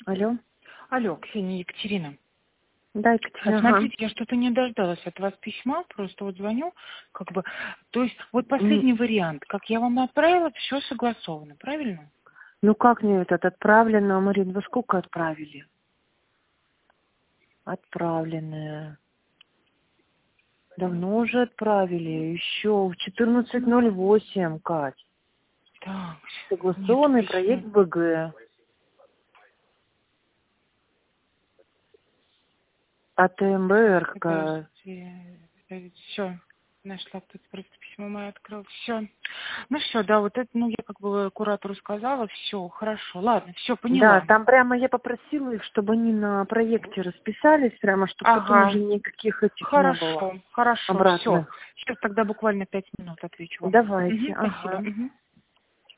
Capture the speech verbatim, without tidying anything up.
Алло. Алло, Ксения, Екатерина. Да, А Екатерина. Ага. Смотрите, я что-то не дождалась от вас письма, просто вот звоню, как бы, то есть вот М, последний вариант, как я вам отправила, все согласовано, правильно? Ну как мне этот отправлено, Марин, вы сколько отправили? Отправленное. Давно уже отправили, еще в четырнадцать ноль восемь, Кать. Так, нет Согласованный письма. проект БГ. АТМБ РК. Подожди, все, нашла тут просто письмо мое открыл, все. Ну все, да, вот это, ну я как бы куратору сказала, все, хорошо, ладно, все, Да, поняла. там прямо я попросила их, чтобы они на проекте расписались, прямо, чтобы потом уже Ага, никаких этих не было хорошо, хорошо, все. обратных. Сейчас тогда буквально пять минут отвечу вам. Давайте, Мгм, спасибо. ага. Мгм.